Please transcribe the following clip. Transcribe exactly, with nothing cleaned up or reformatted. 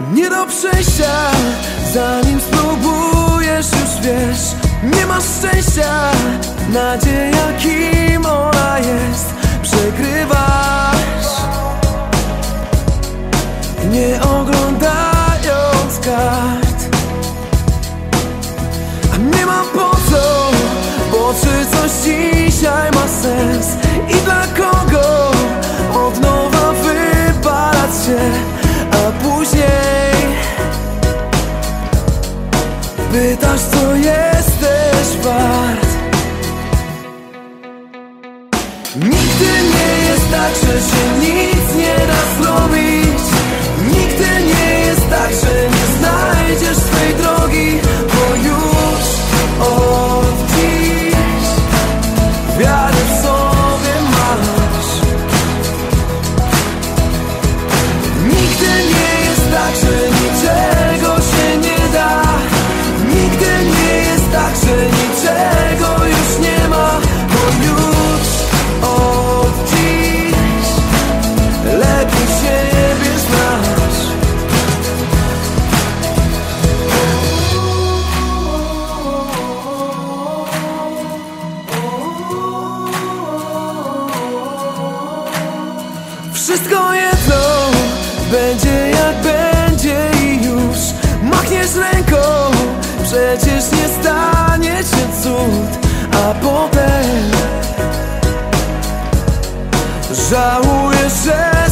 Nie do przejścia, zanim spróbujesz, już wiesz, nie masz szczęścia. Nadzieja, kim ona jest, przegrywasz, nie oglądając kart. A nie ma po co, bo czy coś dzisiaj ma sens i dla kogo od nowa wypalać się, a później pytasz, co jesteś wart. Nigdy nie jest tak, że się nic nie da zrobić. Nigdy nie jest tak, że nie znajdziesz swej drogi, bo już od dziś wiarę w sobie masz. Nigdy nie jest tak, że niczego się nie da. Nigdy nie jest tak, że niczego już nie ma, bo już od dziś lepiej siebie znasz. Wszystko jedno, będzie jak będzie i już machniesz ręką, przecież nie stanie się cud, a potem żałujesz, że